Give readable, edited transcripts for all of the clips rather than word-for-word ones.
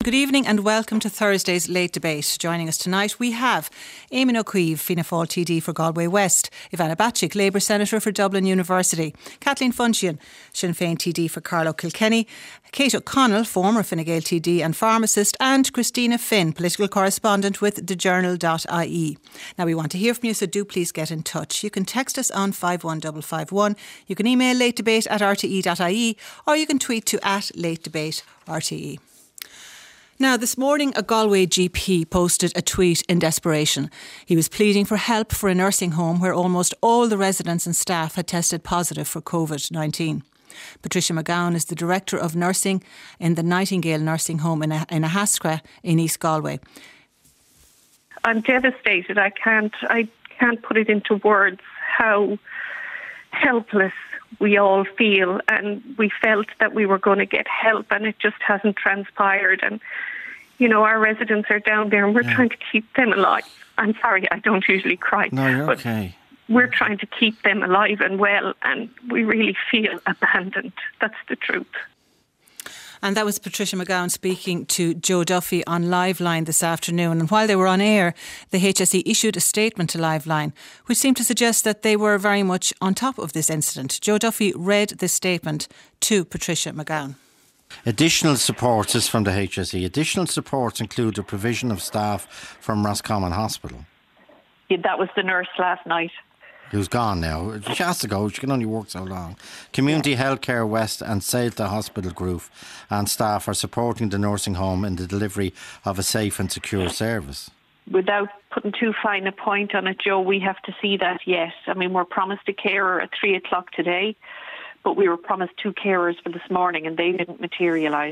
good evening and welcome to Thursday's Late Debate. Joining us tonight we have Eamon O'Keefe, Fianna Fáil TD for Galway West, Ivana Bacik, Labour Senator for Dublin University, Kathleen Funchion, Sinn Féin TD for Carlow Kilkenny, Kate O'Connell, former Fine Gael TD and pharmacist, and Christina Finn, political correspondent with thejournal.ie. Now we want to hear from you, so do please get in touch. You can text us on 51551, you can email latedebate@rte.ie, or you can tweet to @latedebaterte. Now, this morning, a Galway GP posted a tweet in desperation. He was pleading for help for a nursing home where almost all the residents and staff had tested positive for COVID-19. Patricia McGowan is the Director of Nursing in the Nightingale Nursing Home in Ahascra in East Galway. I'm devastated. I can't put it into words how helpless we all feel, and we felt that we were going to get help, and it just hasn't transpired. And our residents are down there and we're trying to keep them alive. I'm sorry, I don't usually cry. No, you're but okay. We're trying to keep them alive and well, and we really feel abandoned. That's the truth. And that was Patricia McGowan speaking to Joe Duffy on Liveline this afternoon. And while they were on air, the HSE issued a statement to Liveline, which seemed to suggest that they were very much on top of this incident. Joe Duffy read this statement to Patricia McGowan. Additional supports is from the HSE. Additional supports include the provision of staff from Roscommon Hospital. Yeah, that was the nurse last night. Who's gone now. She has to go. She can only work so long. Community Healthcare West and Sailta Hospital Group and staff are supporting the nursing home in the delivery of a safe and secure service. Without putting too fine a point on it, Joe, we have to see that, yes. I mean, we're promised a carer at 3 o'clock today, but we were promised 2 carers for this morning and they didn't materialise.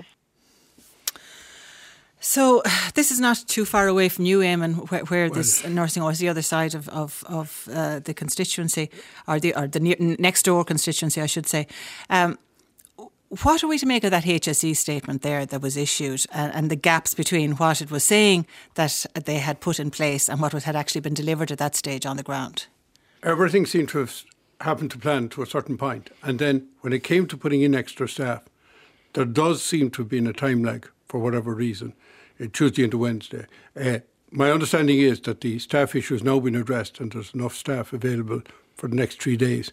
So this is not too far away from you, Eamon, where this nursing home is the other side of the constituency, or the next door constituency, I should say. What are we to make of that HSE statement there that was issued, and the gaps between what it was saying that they had put in place and what had actually been delivered at that stage on the ground? Everything seemed to have happened to plan to a certain point, and then when it came to putting in extra staff, there does seem to have been a time lag for whatever reason. Tuesday into Wednesday. My understanding is that the staff issue has now been addressed and there's enough staff available for the next 3 days.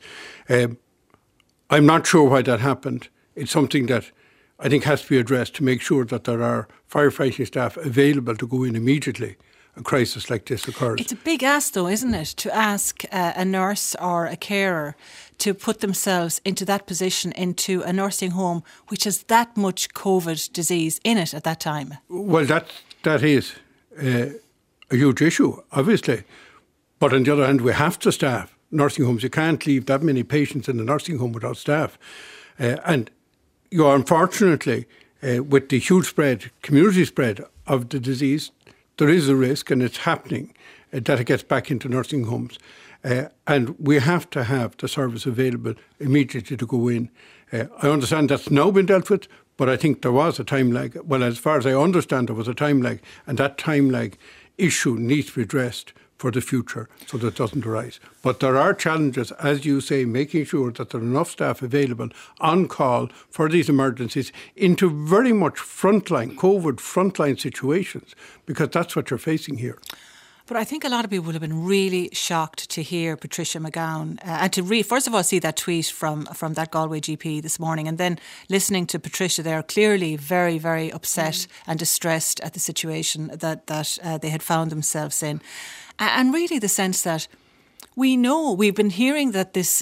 I'm not sure why that happened. It's something that I think has to be addressed to make sure that there are firefighting staff available to go in immediately a crisis like this occurs. It's a big ask though, isn't it, to ask a nurse or a carer to put themselves into that position, into a nursing home which has that much COVID disease in it at that time. Well, that is a huge issue, obviously. But on the other hand, we have to staff nursing homes. You can't leave that many patients in the nursing home without staff. And you are, unfortunately, with the huge spread, community spread of the disease, there is a risk, and it's happening, that it gets back into nursing homes. And we have to have the service available immediately to go in. I understand that's now been dealt with, but I think there was a time lag. Well, as far as I understand, there was a time lag, and that time lag issue needs to be addressed for the future so that it doesn't arise. But there are challenges, as you say, making sure that there are enough staff available on call for these emergencies into very much COVID frontline situations, because that's what you're facing here. But I think a lot of people would have been really shocked to hear Patricia McGowan and to first of all see that tweet from that Galway GP this morning, and then listening to Patricia there, clearly very, very upset and distressed at the situation that they had found themselves in. And really the sense that we've been hearing that this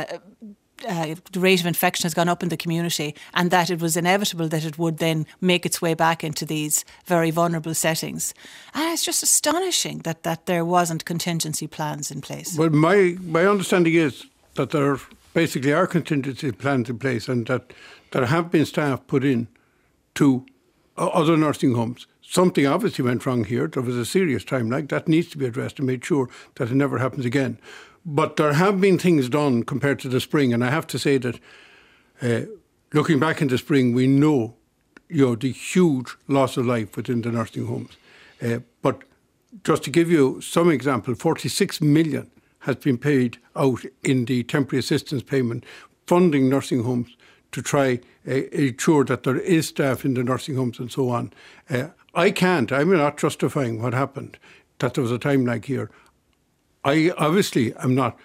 the rate of infection has gone up in the community, and that it was inevitable that it would then make its way back into these very vulnerable settings. And it's just astonishing that there wasn't contingency plans in place. Well, my understanding is that there basically are contingency plans in place, and that there have been staff put in to other nursing homes. Something obviously went wrong here. There was a serious time lag that needs to be addressed and made sure that it never happens again. But there have been things done compared to the spring, and I have to say that looking back in the spring, we know the huge loss of life within the nursing homes. But just to give you some example, 46 million has been paid out in the temporary assistance payment, funding nursing homes to try ensure that there is staff in the nursing homes and so on. I'm not justifying what happened, that there was a time lag here. I obviously am not,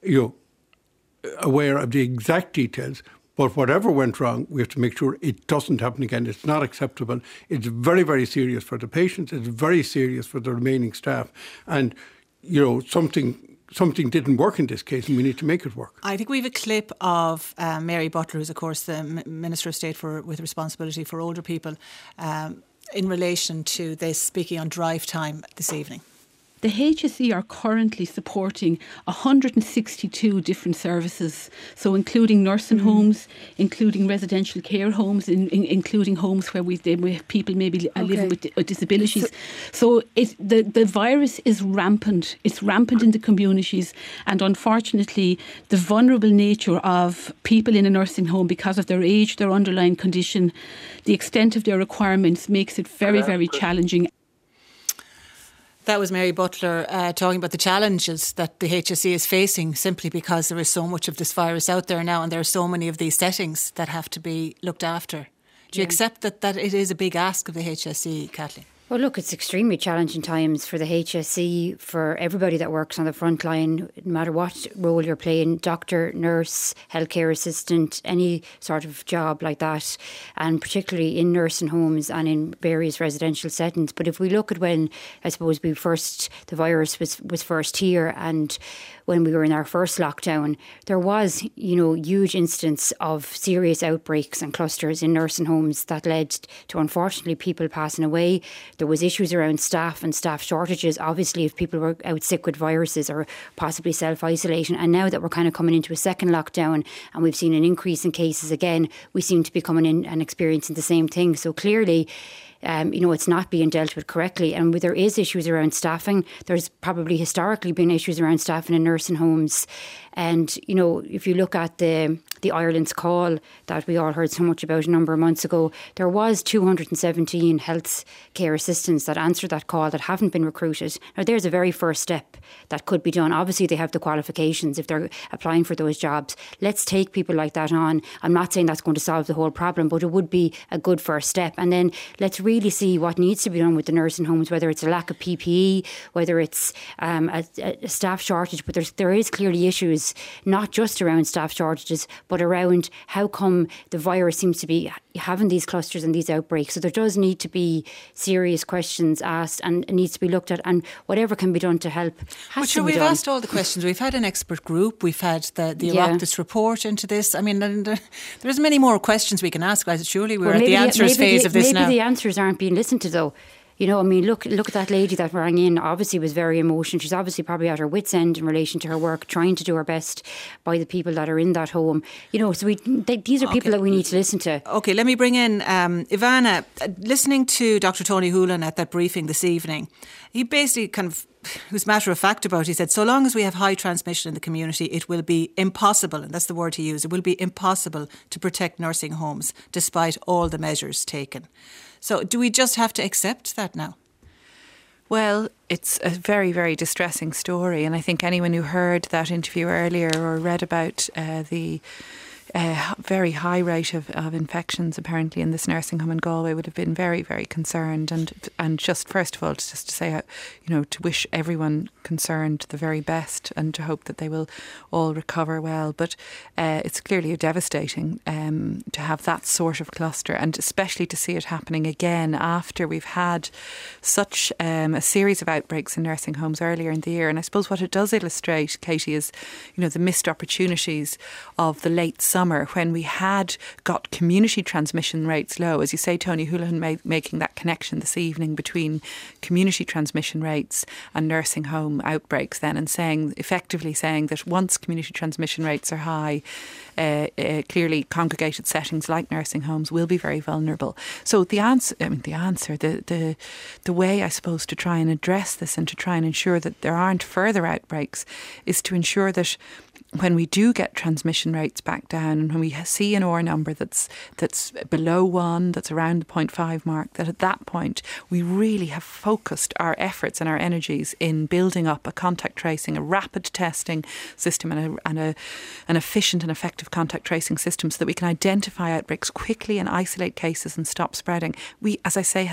aware of the exact details, but whatever went wrong, we have to make sure it doesn't happen again. It's not acceptable. It's very, very serious for the patients. It's very serious for the remaining staff. And, something didn't work in this case, and we need to make it work. I think we have a clip of Mary Butler, who's of course the Minister of State with responsibility for older people, in relation to this, speaking on drive time this evening. The HSE are currently supporting 162 different services, so including nursing homes, including residential care homes, including homes where people maybe living with disabilities. So the virus is rampant. It's rampant in the communities, and unfortunately, the vulnerable nature of people in a nursing home because of their age, their underlying condition, the extent of their requirements makes it very, very challenging. That was Mary Butler talking about the challenges that the HSE is facing simply because there is so much of this virus out there now and there are so many of these settings that have to be looked after. Do you accept that it is a big ask of the HSE, Kathleen? Well, look, it's extremely challenging times for the HSE, for everybody that works on the front line, no matter what role you're playing, doctor, nurse, healthcare assistant, any sort of job like that, and particularly in nursing homes and in various residential settings. But if we look at when, I suppose, the virus was first here, and when we were in our first lockdown, there was, huge incidents of serious outbreaks and clusters in nursing homes that led to, unfortunately, people passing away. There was issues around staff and staff shortages, obviously, if people were out sick with viruses or possibly self-isolation. And now that we're kind of coming into a second lockdown and we've seen an increase in cases again, we seem to be coming in and experiencing the same thing. So clearly, it's not being dealt with correctly. And there is issues around staffing. There's probably historically been issues around staffing in nursing homes. And, if you look at the Ireland's Call that we all heard so much about a number of months ago, there was 217 health care assistants that answered that call that haven't been recruited. Now, there's a very first step that could be done. Obviously, they have the qualifications if they're applying for those jobs. Let's take people like that on. I'm not saying that's going to solve the whole problem, but it would be a good first step. And then let's really see what needs to be done with the nursing homes, whether it's a lack of PPE, whether it's a staff shortage. But there is clearly issues, not just around staff shortages, but around how come the virus seems to be having these clusters and these outbreaks. So there does need to be serious questions asked and it needs to be looked at, and whatever can be done to help has to be we've done. asked all the questions. We've had an expert group. We've had the Oireachtas report into this. I mean, there's many more questions we can ask. Surely we're at the answers phase of this now. Maybe the answers aren't being listened to, though. Look at that lady that rang in, obviously was very emotional. She's obviously probably at her wit's end in relation to her work, trying to do her best by the people that are in that home. So these are people that we need to listen to. Okay, let me bring in Ivana. Listening to Dr. Tony Holohan at that briefing this evening, he basically was matter of fact about it. He said, so long as we have high transmission in the community, it will be impossible, and that's the word he used, it will be impossible to protect nursing homes despite all the measures taken. So do we just have to accept that now? Well, it's a very, very distressing story. And I think anyone who heard that interview earlier or read about the very high rate of infections apparently in this nursing home in Galway would have been very, very concerned. And just first of all, just to say, to wish everyone concerned the very best and to hope that they will all recover well. But it's clearly devastating to have that sort of cluster, and especially to see it happening again after we've had such a series of outbreaks in nursing homes earlier in the year. And I suppose what it does illustrate, Katie, is the missed opportunities of the late summer when we had got community transmission rates low. As you say, Tony Holohan making that connection this evening between community transmission rates and nursing home outbreaks then, and effectively saying that once community transmission rates are high, clearly congregated settings like nursing homes will be very vulnerable. So the way, I suppose, to try and address this and to try and ensure that there aren't further outbreaks is to ensure that when we do get transmission rates back down, and when we see an R number that's below 1, that's around the 0.5 mark, that at that point we really have focused our efforts and our energies in building up a contact tracing, a rapid testing system, and an efficient and effective contact tracing system, so that we can identify outbreaks quickly and isolate cases and stop spreading. We, as I say,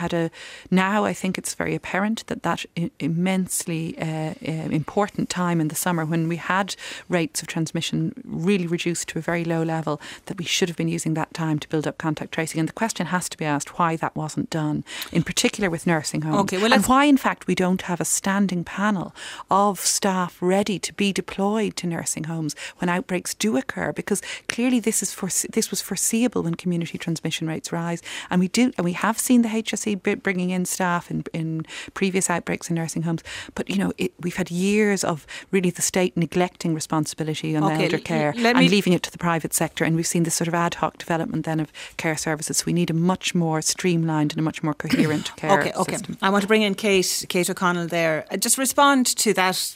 now I think it's very apparent that immensely important time in the summer when we had rates of transmission really reduced to a very low level, that we should have been using that time to build up contact tracing. And the question has to be asked why that wasn't done, in particular with nursing homes. Okay, well, and why, in fact, we don't have a standing panel of staff ready to be deployed to nursing homes when outbreaks do occur, because clearly this was foreseeable when community transmission rates rise. And we have seen the HSE bringing in staff in previous outbreaks in nursing homes. But, we've had years of really the state neglecting responsibility on elder care and leaving it to the private sector. And we've seen this sort of ad hoc development then of care services. So we need a much more streamlined and a much more coherent care system. I want to bring in Kate O'Connell there. Just respond to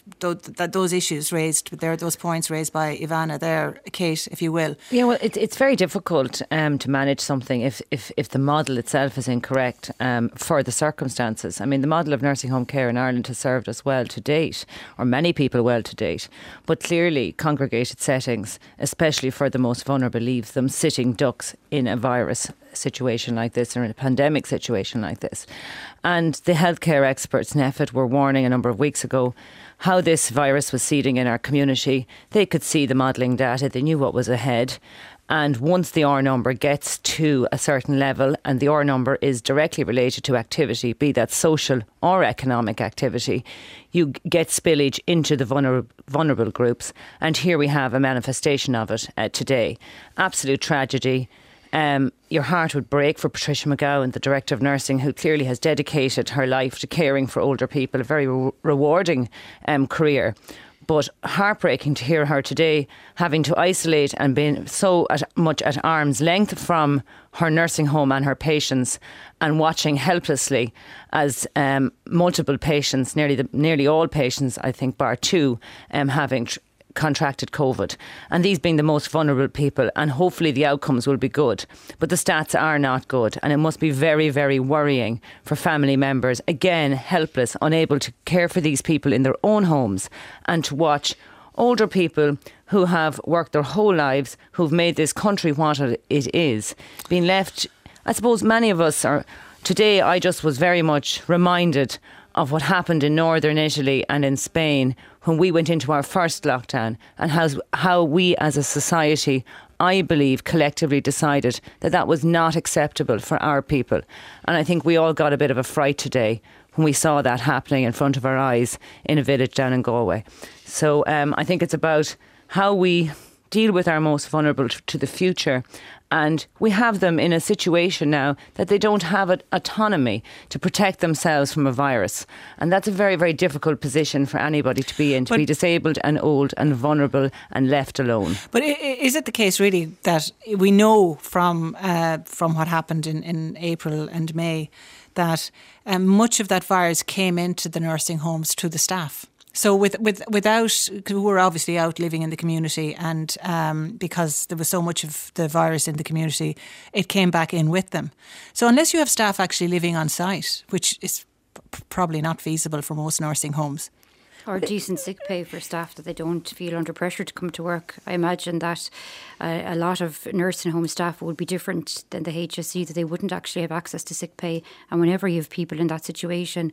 those issues raised there, those points raised by Ivana there, Kate, if you will. Yeah, well, it's very difficult to manage something if the model itself is incorrect for the circumstances. I mean, the model of nursing home care in Ireland has served us well to date, or many people well to date. But clearly, congregated settings, especially for the most vulnerable, leaves them sitting ducks in a virus situation like this, or in a pandemic situation like this. And the healthcare experts, NPHET, were warning a number of weeks ago how this virus was seeding in our community. They could see the modelling data, they knew what was ahead. And once the R number gets to a certain level, and the R number is directly related to activity, be that social or economic activity, you get spillage into the vulnerable groups. And here we have a manifestation of it today. Absolute tragedy. Your heart would break for Patricia McGowan, the Director of Nursing, who clearly has dedicated her life to caring for older people, a very rewarding career. But heartbreaking to hear her today having to isolate and being so much at arm's length from her nursing home and her patients, and watching helplessly as multiple patients, nearly all patients, I think, bar 2, having contracted COVID, and these being the most vulnerable people, and hopefully the outcomes will be good. But the stats are not good, and it must be very, very worrying for family members, again, helpless, unable to care for these people in their own homes, and to watch older people who have worked their whole lives, who've made this country what it is, being left. I suppose many of us are. Today I just was very much reminded of what happened in northern Italy and in Spain when we went into our first lockdown, and how we as a society, I believe, collectively decided that was not acceptable for our people. And I think we all got a bit of a fright today when we saw that happening in front of our eyes in a village down in Galway. So I think it's about how we deal with our most vulnerable to the future. And we have them in a situation now that they don't have autonomy to protect themselves from a virus. And that's a very, very difficult position for anybody to be in, to be disabled and old and vulnerable and left alone. But is it the case really that we know from what happened in April and May that much of that virus came into the nursing homes to the staff? So without, who were obviously out living in the community, and because there was so much of the virus in the community, it came back in with them. So unless you have staff actually living on site, which is probably not feasible for most nursing homes. Or decent sick pay for staff, that they don't feel under pressure to come to work. I imagine that a lot of nursing home staff would be different than the HSE, that they wouldn't actually have access to sick pay. And whenever you have people in that situation,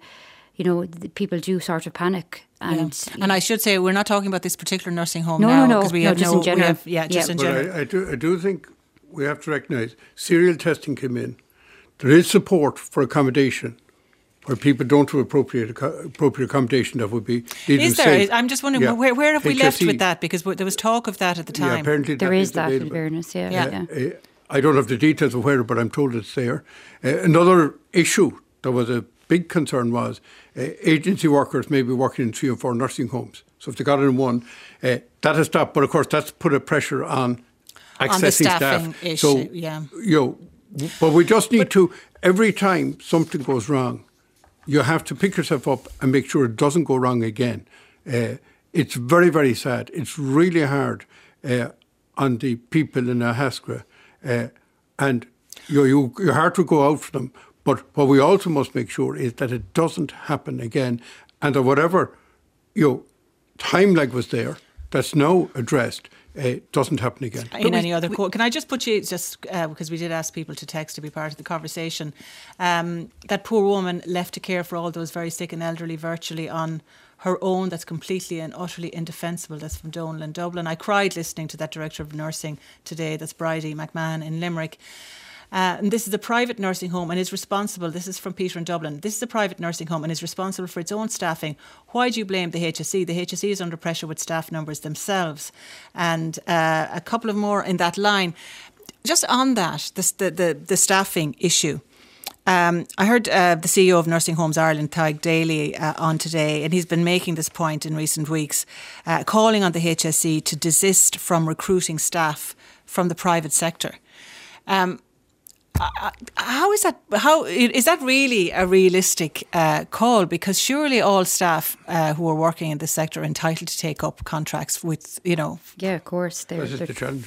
people do sort of panic. And I should say, we're not talking about this particular nursing home now. No, we have just in general. Just in general. I do think we have to recognise serial testing came in. There is support for accommodation where people don't have appropriate accommodation that would be needed. Is there? I'm just wondering, where have we left with that? Because there was talk of that at the time. Yeah, apparently there is that in fairness, I don't have the details of where, but I'm told it's there. Another issue that was a big concern was agency workers may be working in 3 or 4 nursing homes. So if they got in one, that has stopped. But of course, that's put a pressure on accessing staff. Issue, but we just need to, every time something goes wrong, you have to pick yourself up and make sure it doesn't go wrong again. it's very, very sad. It's really hard on the people in Ahascra, and your heart will go out for them. But what we also must make sure is that it doesn't happen again, and that whatever time lag was there, that's now addressed, doesn't happen again. In any other quote, can I just put you, because we did ask people to text to be part of the conversation, that poor woman left to care for all those very sick and elderly virtually on her own, that's completely and utterly indefensible. That's from Donal in Dublin. I cried listening to that director of nursing today, that's Bridie McMahon in Limerick. And this is a private nursing home and is responsible, this is from Peter in Dublin, this is a private nursing home and is responsible for its own staffing. Why do you blame the HSE? The HSE is under pressure with staff numbers themselves. And a couple of more in that line. Just on that, the staffing issue. I heard the CEO of Nursing Homes Ireland, Tadhg Daly, on today, and he's been making this point in recent weeks, calling on the HSE to desist from recruiting staff from the private sector. How is that? How is that really a realistic call? Because surely all staff who are working in this sector are entitled to take up contracts with, Yeah, of course. This is the challenge.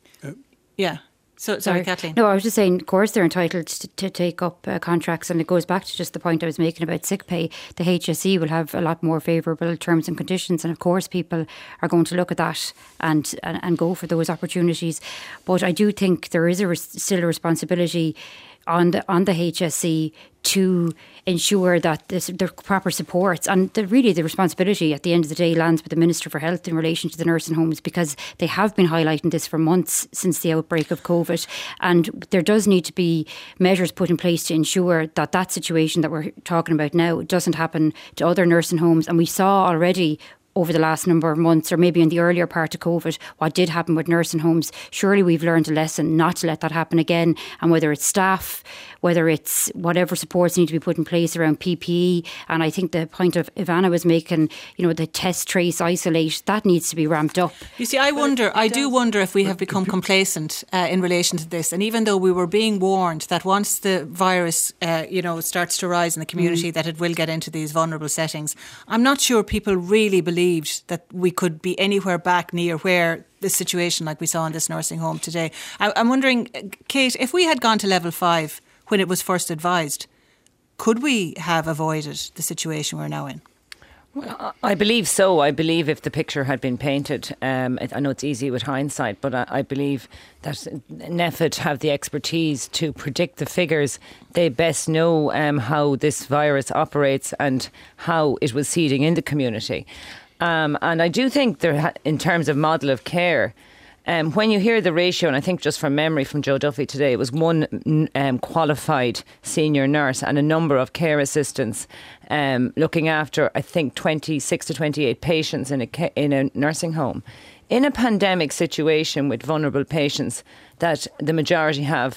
Yeah. So, sorry, Kathleen. No, I was just saying, of course, they're entitled to take up contracts, and it goes back to just the point I was making about sick pay. The HSE will have a lot more favourable terms and conditions, and of course, people are going to look at that and go for those opportunities. But I do think there is still a responsibility on the HSE to ensure that there are proper supports, and really the responsibility at the end of the day lands with the Minister for Health in relation to the nursing homes, because they have been highlighting this for months since the outbreak of COVID, and there does need to be measures put in place to ensure that that situation that we're talking about now doesn't happen to other nursing homes. And we saw already over the last number of months, or maybe in the earlier part of COVID, what did happen with nursing homes. Surely we've learned a lesson not to let that happen again. And whether it's staff, whether it's whatever supports need to be put in place around PPE. And I think the point of Ivana was making, the test, trace, isolate, that needs to be ramped up. You see, I do wonder if we have become complacent in relation to this. And even though we were being warned that once the virus, starts to rise in the community, that it will get into these vulnerable settings, I'm not sure people really believed that we could be anywhere back near where the situation like we saw in this nursing home today. I'm wondering, Kate, if we had gone to level 5 when it was first advised, could we have avoided the situation we're now in? Well, I believe so. I believe if the picture had been painted, I know it's easy with hindsight, but I believe that NPHET have the expertise to predict the figures. They best know how this virus operates and how it was seeding in the community. And I do think in terms of model of care, when you hear the ratio, and I think just from memory from Joe Duffy today, it was one qualified senior nurse and a number of care assistants looking after, I think, 26 to 28 patients in a nursing home. In a pandemic situation with vulnerable patients that the majority are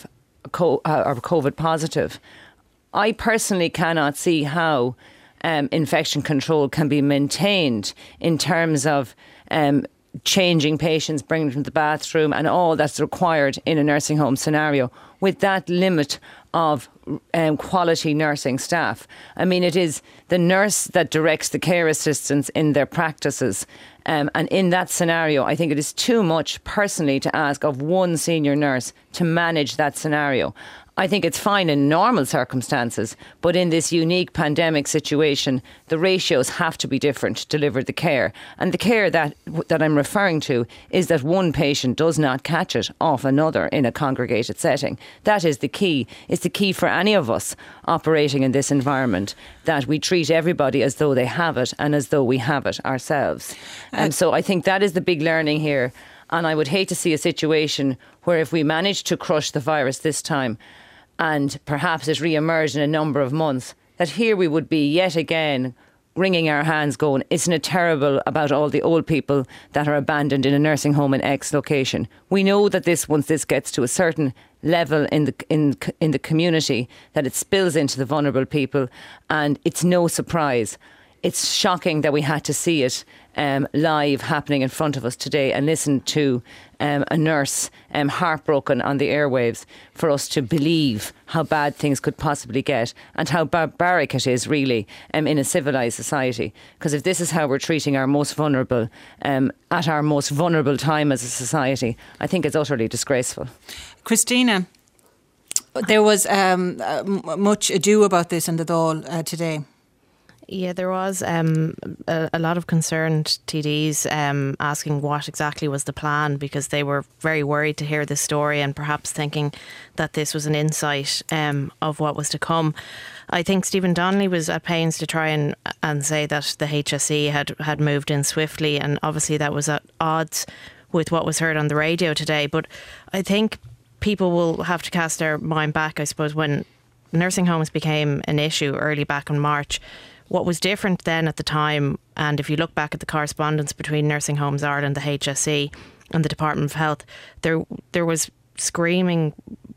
COVID positive, I personally cannot see how infection control can be maintained in terms of changing patients, bringing them to the bathroom and all that's required in a nursing home scenario with that limit of quality nursing staff. I mean, it is the nurse that directs the care assistants in their practices. And in that scenario, I think it is too much personally to ask of one senior nurse to manage that scenario. I think it's fine in normal circumstances, but in this unique pandemic situation, the ratios have to be different to deliver the care. And the care that I'm referring to is that one patient does not catch it off another in a congregated setting. That is the key. It's the key for any of us operating in this environment, that we treat everybody as though they have it and as though we have it ourselves. And so I think that is the big learning here. And I would hate to see a situation where if we manage to crush the virus this time, and perhaps it re-emerged in a number of months, that here we would be yet again wringing our hands going, isn't it terrible about all the old people that are abandoned in a nursing home in X location? We know that once this gets to a certain level in the community, that it spills into the vulnerable people, and it's no surprise. it's shocking that we had to see it live happening in front of us today and listen to a nurse heartbroken on the airwaves for us to believe how bad things could possibly get and how barbaric it is really in a civilised society. Because if this is how we're treating our most vulnerable at our most vulnerable time as a society, I think it's utterly disgraceful. Christina, there was much ado about this in the Dáil today. Yeah, there was a lot of concerned TDs asking what exactly was the plan, because they were very worried to hear this story and perhaps thinking that this was an insight of what was to come. I think Stephen Donnelly was at pains to try and say that the HSE had moved in swiftly, and obviously that was at odds with what was heard on the radio today. But I think people will have to cast their mind back, I suppose, when nursing homes became an issue early back in March. What was different then at the time, and if you look back at the correspondence between Nursing Homes Ireland, the HSE and the Department of Health, there was screaming,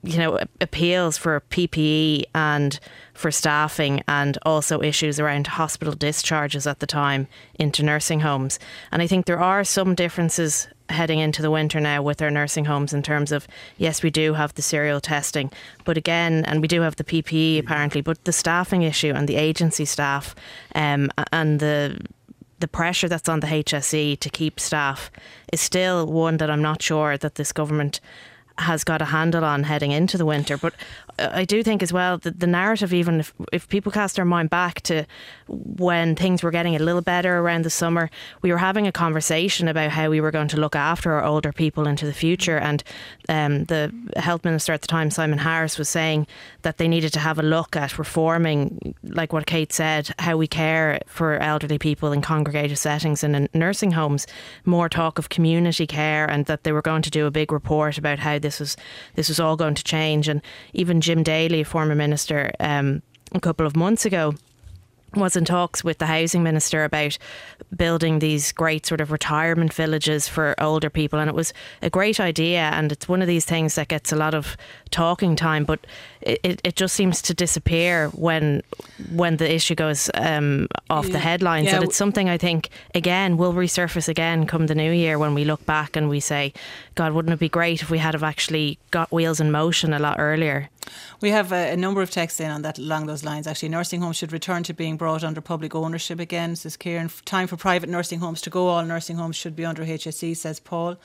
appeals for PPE and for staffing, and also issues around hospital discharges at the time into nursing homes. And I think there are some differences heading into the winter now with our nursing homes in terms of, yes, we do have the serial testing, but again, and we do have the PPE apparently, but the staffing issue and the agency staff and the pressure that's on the HSE to keep staff is still one that I'm not sure that this government has got a handle on heading into the winter. But I do think as well that the narrative, even if people cast their mind back to when things were getting a little better around the summer, we were having a conversation about how we were going to look after our older people into the future. And the health minister at the time, Simon Harris, was saying that they needed to have a look at reforming, like what Kate said, how we care for elderly people in congregated settings and in nursing homes. More talk of community care, and that they were going to do a big report about how this was all going to change. And even Jim Daly, a former minister, a couple of months ago, was in talks with the housing minister about building these great sort of retirement villages for older people, and it was a great idea, and it's one of these things that gets a lot of talking time, but it just seems to disappear when the issue goes off the headlines. And it's something I think again will resurface again come the new year, when we look back and we say, God, wouldn't it be great if we had have actually got wheels in motion a lot earlier. We have a number of texts in on that along those lines. Actually, nursing homes should return to being brought under public ownership again, says Kieran. Time for private nursing homes to go. All nursing homes should be under HSE, says Paul.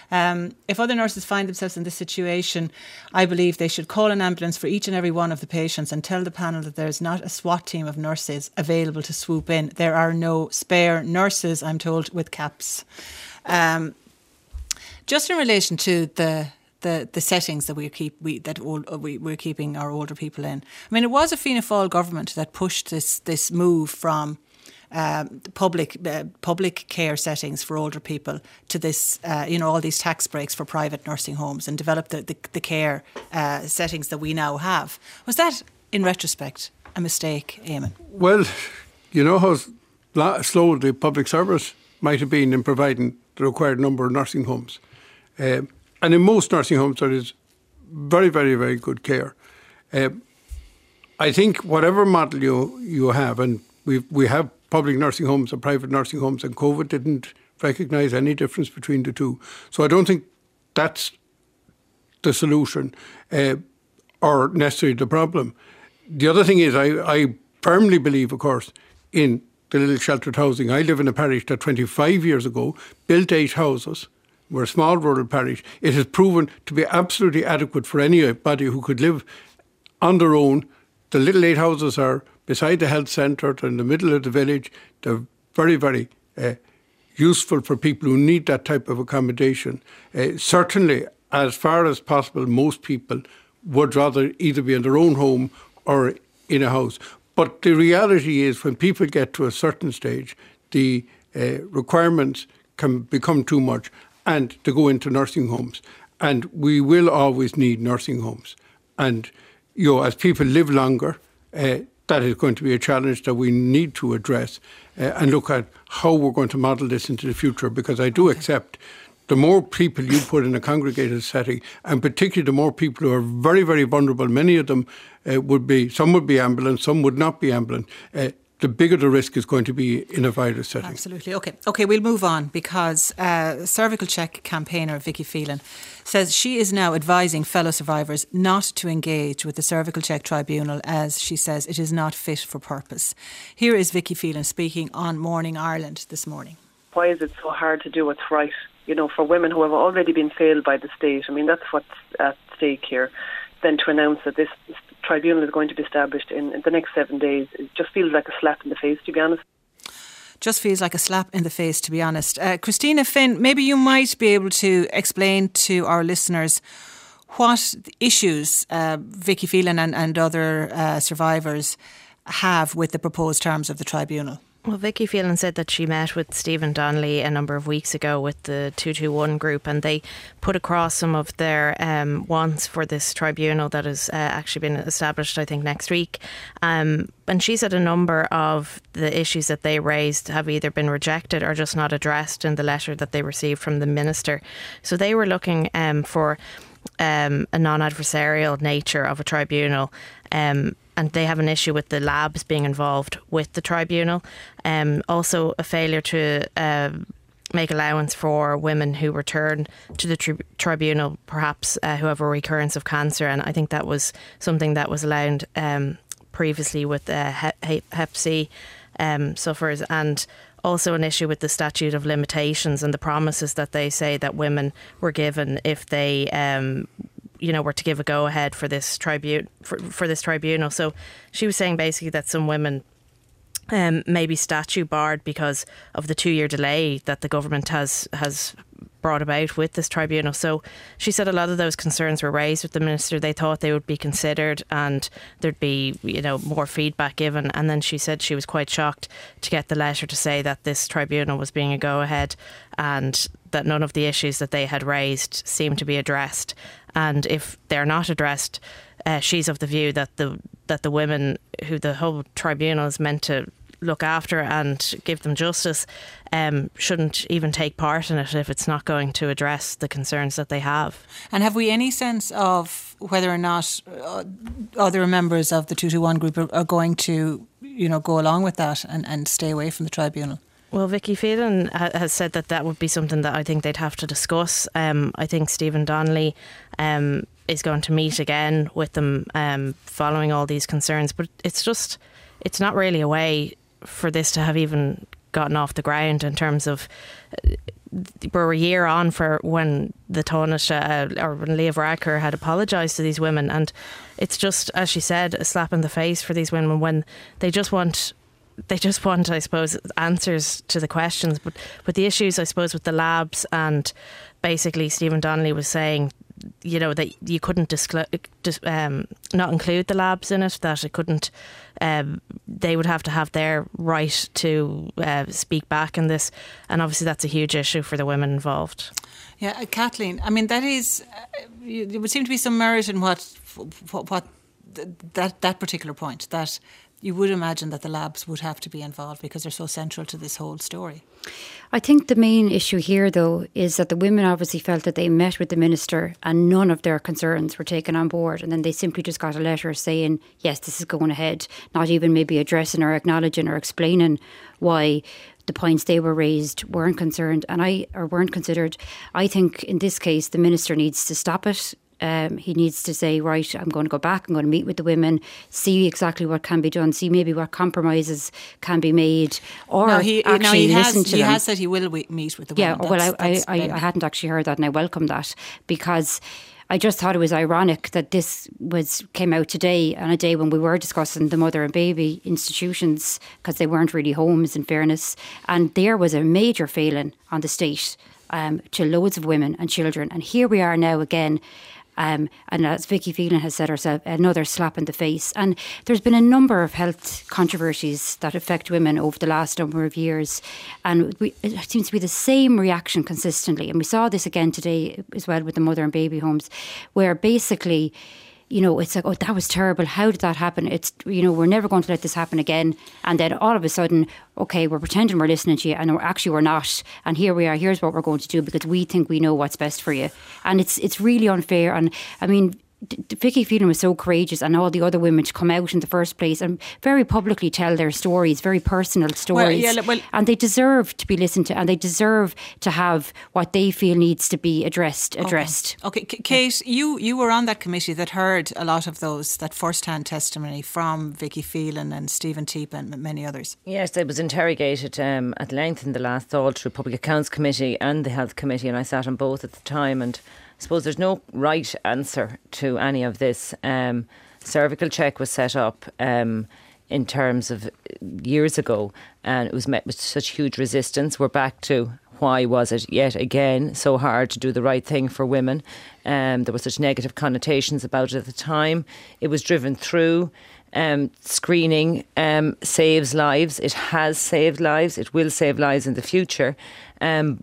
If other nurses find themselves in this situation, I believe they should call an ambulance for each and every one of the patients and tell the panel that there is not a SWAT team of nurses available to swoop in. There are no spare nurses, I'm told, with caps. Just in relation to the settings that we're keeping our older people in. I mean, it was a Fianna Fáil government that pushed this move from public care settings for older people to this, all these tax breaks for private nursing homes, and developed the care settings that we now have. Was that, in retrospect, a mistake, Eamon? Well, you know how slow the public service might have been in providing the required number of nursing homes. And in most nursing homes, there is very, very, very good care. I think whatever model you have, and we have public nursing homes and private nursing homes, and COVID didn't recognise any difference between the two. So I don't think that's the solution or necessarily the problem. The other thing is I firmly believe, of course, in the little sheltered housing. I live in a parish that 25 years ago built 8 houses. We're a small rural parish. It has proven to be absolutely adequate for anybody who could live on their own. The little 8 houses are beside the health centre, they're in the middle of the village. They're very, very useful for people who need that type of accommodation. Certainly, as far as possible, most people would rather either be in their own home or in a house. But the reality is, when people get to a certain stage, the requirements can become too much, and to go into nursing homes. And we will always need nursing homes. And, as people live longer, that is going to be a challenge that we need to address and look at how we're going to model this into the future. Because I do accept the more people you put in a congregated setting, and particularly the more people who are very, very vulnerable, many of them some would be ambulant, some would not be ambulant, the bigger the risk is going to be in a virus setting. Absolutely. Okay, we'll move on because Cervical Check campaigner Vicky Phelan says she is now advising fellow survivors not to engage with the Cervical Check Tribunal, as she says it is not fit for purpose. Here is Vicky Phelan speaking on Morning Ireland this morning. Why is it so hard to do what's right, for women who have already been failed by the state? I mean, that's what's at stake here. Then to announce that this tribunal is going to be established in the next 7 days, it just feels like a slap in the face, to be honest. Just feels like a slap in the face, to be honest. Christina Finn, maybe you might be able to explain to our listeners what issues Vicky Phelan and other survivors have with the proposed terms of the tribunal. Well, Vicky Phelan said that she met with Stephen Donnelly a number of weeks ago with the 221 group, and they put across some of their wants for this tribunal that has actually been established, I think, next week. And she said a number of the issues that they raised have either been rejected or just not addressed in the letter that they received from the minister. So they were looking for a non-adversarial nature of a tribunal, and they have an issue with the labs being involved with the tribunal. Also a failure to make allowance for women who return to the tribunal, perhaps who have a recurrence of cancer. And I think that was something that was allowed previously with Hep C sufferers. And also an issue with the statute of limitations and the promises that they say that women were given if they were to give a go-ahead for this for this tribunal. So she was saying basically that some women may be statute barred because of the 2-year delay that the government has brought about with this tribunal. So she said a lot of those concerns were raised with the minister. They thought they would be considered and there'd be, more feedback given. And then she said she was quite shocked to get the letter to say that this tribunal was being a go-ahead and that none of the issues that they had raised seemed to be addressed. And if they're not addressed, she's of the view that the women who the whole tribunal is meant to look after and give them justice shouldn't even take part in it if it's not going to address the concerns that they have. And have we any sense of whether or not other members of the 221 group are going to, go along with that and stay away from the tribunal? Well, Vicky Phelan has said that would be something that I think they'd have to discuss. I think Stephen Donnelly is going to meet again with them following all these concerns. But it's not really a way for this to have even gotten off the ground in terms of we're a year on for when the Taoiseach or when Leo Varadkar had apologised to these women, and it's just, as she said, a slap in the face for these women when they just want, I suppose, answers to the questions. But the issues, I suppose, with the labs, and basically Stephen Donnelly was saying, that you couldn't not include the labs in it, that it couldn't, they would have to have their right to speak back in this. And obviously that's a huge issue for the women involved. Yeah, Kathleen, I mean, that is, there would seem to be some merit in what that particular point, that you would imagine that the labs would have to be involved because they're so central to this whole story. I think the main issue here, though, is that the women obviously felt that they met with the minister and none of their concerns were taken on board, and then they simply just got a letter saying, yes, this is going ahead, not even maybe addressing or acknowledging or explaining why the points they were raised weren't concerned or weren't considered. I think in this case the minister needs to stop it. He needs to say, right, I'm going to go back, I'm going to meet with the women, see exactly what can be done, see maybe what compromises can be made, or listen to them. He has said he will meet with the women. Yeah, well, I hadn't actually heard that, and I welcome that, because I just thought it was ironic that this came out today, on a day when we were discussing the mother and baby institutions, because they weren't really homes, in fairness, and there was a major failing on the state to loads of women and children, and here we are now again. And as Vicky Phelan has said herself, another slap in the face. And there's been a number of health controversies that affect women over the last number of years. And it seems to be the same reaction consistently. And we saw this again today as well with the mother and baby homes, where basically, it's like, oh, that was terrible. How did that happen? It's, we're never going to let this happen again. And then all of a sudden, okay, we're pretending we're listening to you, and we're not. And here we are. Here's what we're going to do because we think we know what's best for you. And it's really unfair. And I mean, Vicky Phelan was so courageous, and all the other women to come out in the first place and very publicly tell their stories, very personal stories. And they deserve to be listened to, and they deserve to have what they feel needs to be addressed. Okay. Kate, you were on that committee that heard a lot of that first-hand testimony from Vicky Phelan and Stephen Teep and many others. Yes, it was interrogated at length in the last through Public Accounts Committee and the Health Committee, and I sat on both at the time. And I suppose there's no right answer to any of this. Cervical check was set up in terms of years ago, and it was met with such huge resistance. We're back to why was it yet again so hard to do the right thing for women. There were such negative connotations about it at the time. It was driven through. Screening saves lives. It has saved lives. It will save lives in the future. And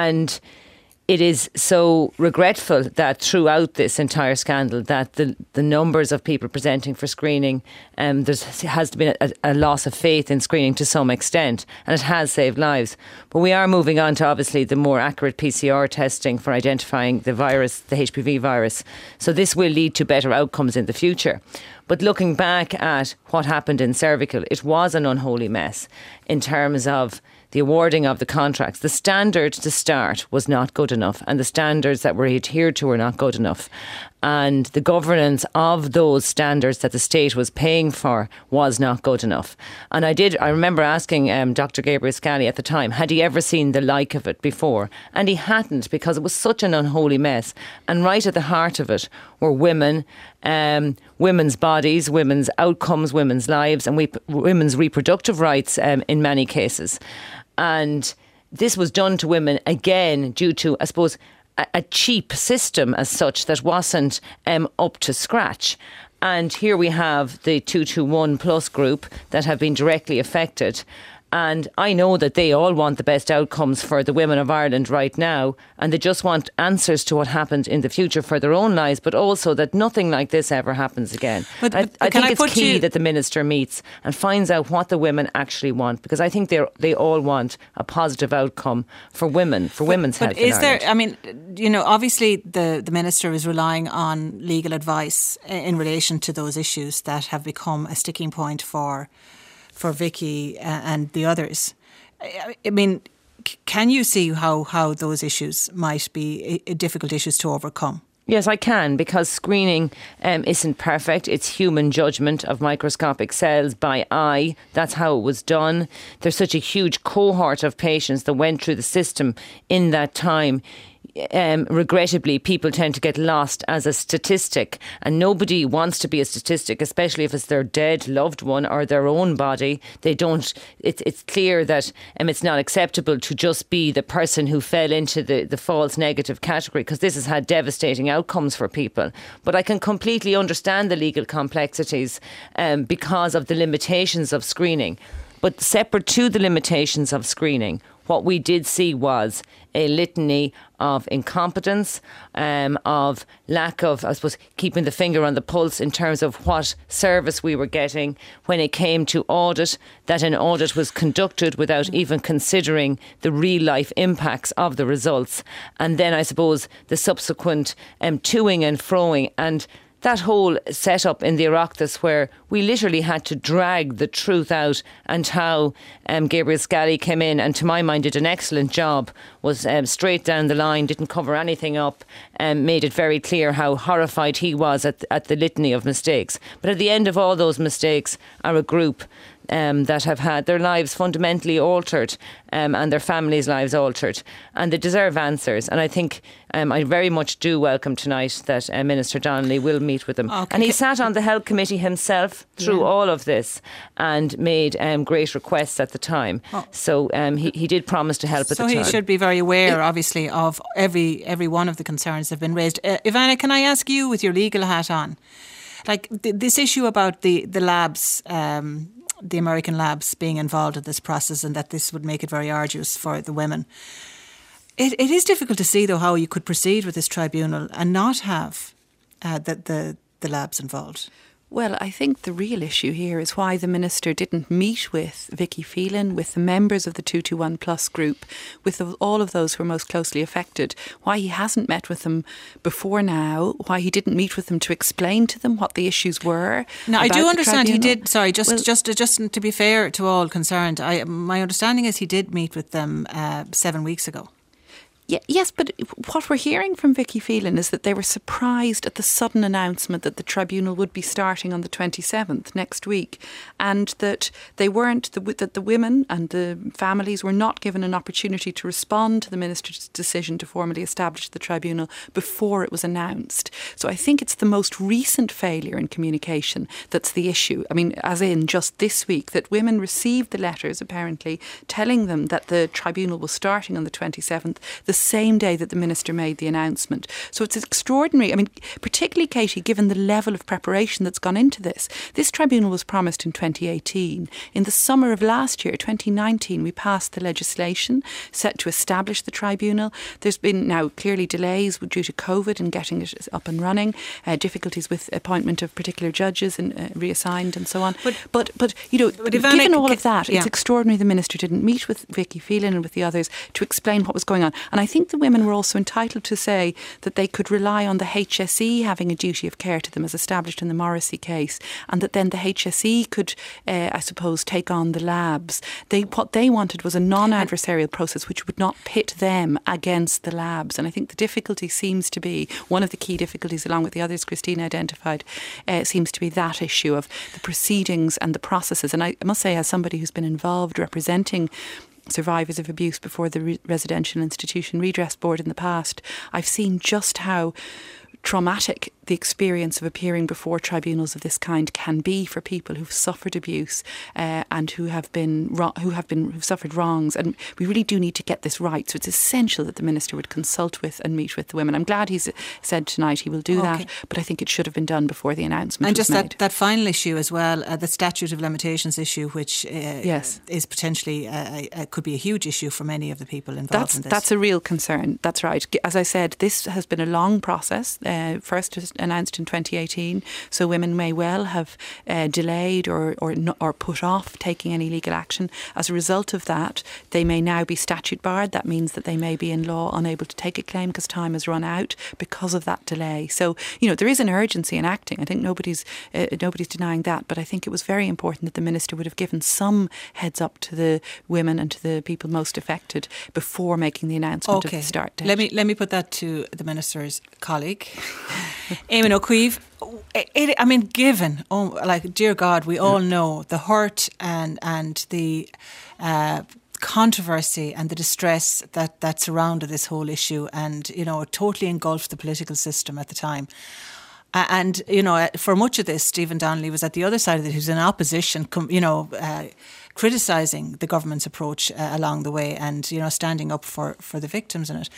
it is so regretful that throughout this entire scandal that the numbers of people presenting for screening, there has been a loss of faith in screening to some extent, and it has saved lives. But we are moving on to obviously the more accurate PCR testing for identifying the virus, the HPV virus. So this will lead to better outcomes in the future. But looking back at what happened in cervical, it was an unholy mess in terms of the awarding of the contracts. The standard to start was not good enough, and the standards that were adhered to were not good enough. And the governance of those standards that the state was paying for was not good enough. And I remember asking Dr. Gabriel Scally at the time, had he ever seen the like of it before? And he hadn't, because it was such an unholy mess. And right at the heart of it were women, women's bodies, women's outcomes, women's lives, and women's reproductive rights in many cases. And this was done to women, again, due to, I suppose, a cheap system as such that wasn't up to scratch. And here we have the 221 Plus group that have been directly affected. And I know that they all want the best outcomes for the women of Ireland right now, and they just want answers to what happened in the future for their own lives, but also that nothing like this ever happens again. But I think it's key that the Minister meets and finds out what the women actually want, because I think they all want a positive outcome for women, for women's health in Ireland. I mean, obviously the Minister is relying on legal advice in relation to those issues that have become a sticking point for Vicky and the others. I mean, can you see how those issues might be difficult issues to overcome? Yes, I can, because screening isn't perfect. It's human judgment of microscopic cells by eye. That's how it was done. There's such a huge cohort of patients that went through the system in that time. Regrettably, people tend to get lost as a statistic, and nobody wants to be a statistic, especially if it's their dead loved one or their own body. They don't. It's clear that it's not acceptable to just be the person who fell into the false negative category, because this has had devastating outcomes for people. But I can completely understand the legal complexities because of the limitations of screening. But separate to the limitations of screening, what we did see was a litany of incompetence, of lack of, I suppose, keeping the finger on the pulse in terms of what service we were getting when it came to audit, that an audit was conducted without even considering the real life impacts of the results. And then I suppose the subsequent toing and froing, and that whole setup in the Oireachtas where we literally had to drag the truth out, and how Gabriel Scally came in and, to my mind, did an excellent job, was straight down the line, didn't cover anything up, made it very clear how horrified he was at the litany of mistakes. But at the end of all those mistakes are a group that have had their lives fundamentally altered and their families' lives altered, and they deserve answers. And I think I very much do welcome tonight that Minister Donnelly will meet with them. Okay. And he sat on the Health Committee himself through all of this and made great requests at the time. So he did promise to help at the time. So he should be very aware, obviously, of every one of the concerns that have been raised. Ivana, can I ask you, with your legal hat on, like this issue about the labs, the American labs being involved in this process, and that this would make it very arduous for the women. It is difficult to see, though, how you could proceed with this tribunal and not have the labs involved. Well, I think the real issue here is why the Minister didn't meet with Vicky Phelan, with the members of the 221 Plus group, with all of those who are most closely affected, why he hasn't met with them before now, why he didn't meet with them to explain to them what the issues were. Now, I do understand he did, just to be fair to all concerned, my understanding is he did meet with them 7 weeks ago. Yes, but what we're hearing from Vicky Phelan is that they were surprised at the sudden announcement that the tribunal would be starting on the 27th next week, and that they weren't, that the women and the families were not given an opportunity to respond to the Minister's decision to formally establish the tribunal before it was announced. So I think it's the most recent failure in communication that's the issue. I mean, as in just this week, that women received the letters, apparently, telling them that the tribunal was starting on the 27th, the same day that the Minister made the announcement. So it's extraordinary. I mean, particularly, Katie, given the level of preparation that's gone into this. This tribunal was promised in 2018. In the summer of last year, 2019, we passed the legislation set to establish the tribunal. There's been now clearly delays due to COVID in getting it up and running, difficulties with appointment of particular judges and reassigned and so on. But you know, given all of that, it's extraordinary the Minister didn't meet with Vicky Phelan and with the others to explain what was going on. And I think the women were also entitled to say that they could rely on the HSE having a duty of care to them as established in the Morrissey case, and that then the HSE could, I suppose, take on the labs. What they wanted was a non-adversarial process which would not pit them against the labs. And I think the difficulty seems to be, one of the key difficulties along with the others Christine identified, seems to be that issue of the proceedings and the processes. And I must say, as somebody who's been involved representing survivors of abuse before the Residential Institution Redress Board in the past, I've seen just how traumatic the experience of appearing before tribunals of this kind can be for people who've suffered abuse and who've suffered wrongs. And we really do need to get this right. So it's essential that the Minister would consult with and meet with the women. I'm glad he's said tonight he will do that, but I think it should have been done before the announcement was made. And just that final issue as well, the statute of limitations issue, which is potentially could be a huge issue for many of the people involved in this. That's a real concern. That's right. As I said, this has been a long process. First announced in 2018, so women may well have delayed or put off taking any legal action. As a result of that, they may now be statute barred. That means that they may be in law unable to take a claim because time has run out because of that delay. So, you know, there is an urgency in acting. I think nobody's denying that, but I think it was very important that the Minister would have given some heads up to the women and to the people most affected before making the announcement of the start date. Let me put that to the Minister's colleague. Eamon O'Keefe, I mean, given, dear God, we all know the hurt and the controversy and the distress that surrounded this whole issue, and, you know, it totally engulfed the political system at the time. And, you know, for much of this, Stephen Donnelly was at the other side of it. He was in opposition, criticising the government's approach along the way and, you know, standing up for the victims in it.